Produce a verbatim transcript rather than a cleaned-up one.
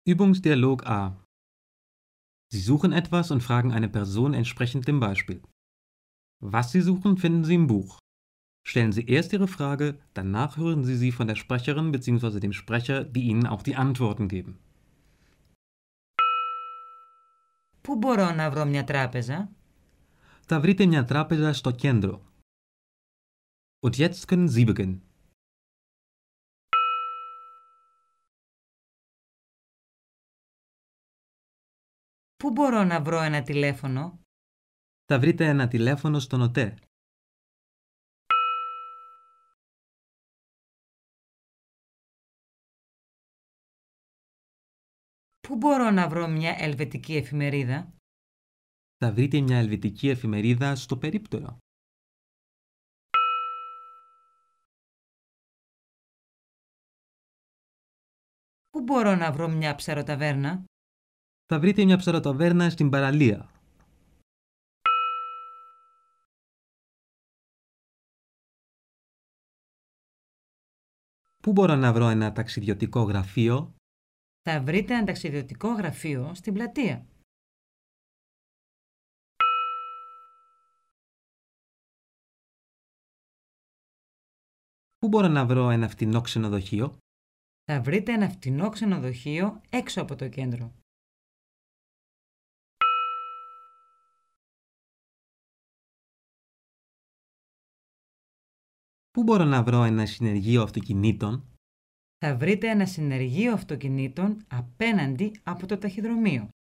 Übungsdialog A. Sie suchen etwas und fragen eine Person entsprechend dem Beispiel. Was Sie suchen, finden Sie im Buch. Stellen Sie erst Ihre Frage, danach hören Sie sie von der Sprecherin bzw. dem Sprecher, die Ihnen auch die Antworten geben. Πού μπορώ να βρω μια τράπεζα? Da βρείτε μια τράπεζα στο κέντρο. Und jetzt können Sie beginnen. Πού μπορώ να βρω ένα τηλέφωνο? Da βρείτε ένα τηλέφωνο στον ΟΤΕ. Πού μπορώ να βρω μια ελβετική εφημερίδα? Θα βρείτε μια ελβετική εφημερίδα στο περίπτερο. Πού μπορώ να βρω μια ψαροταβέρνα? Θα βρείτε μια ψαροταβέρνα στην παραλία. Πού μπορώ να βρω ένα ταξιδιωτικό γραφείο? Θα βρείτε ένα ταξιδιωτικό γραφείο στην πλατεία. Πού μπορώ να βρω ένα φτηνό ξενοδοχείο? Θα βρείτε ένα φτηνό ξενοδοχείο έξω από το κέντρο. Πού μπορώ να βρω ένα συνεργείο αυτοκινήτων? Θα βρείτε ένα συνεργείο αυτοκινήτων απέναντι από το ταχυδρομείο.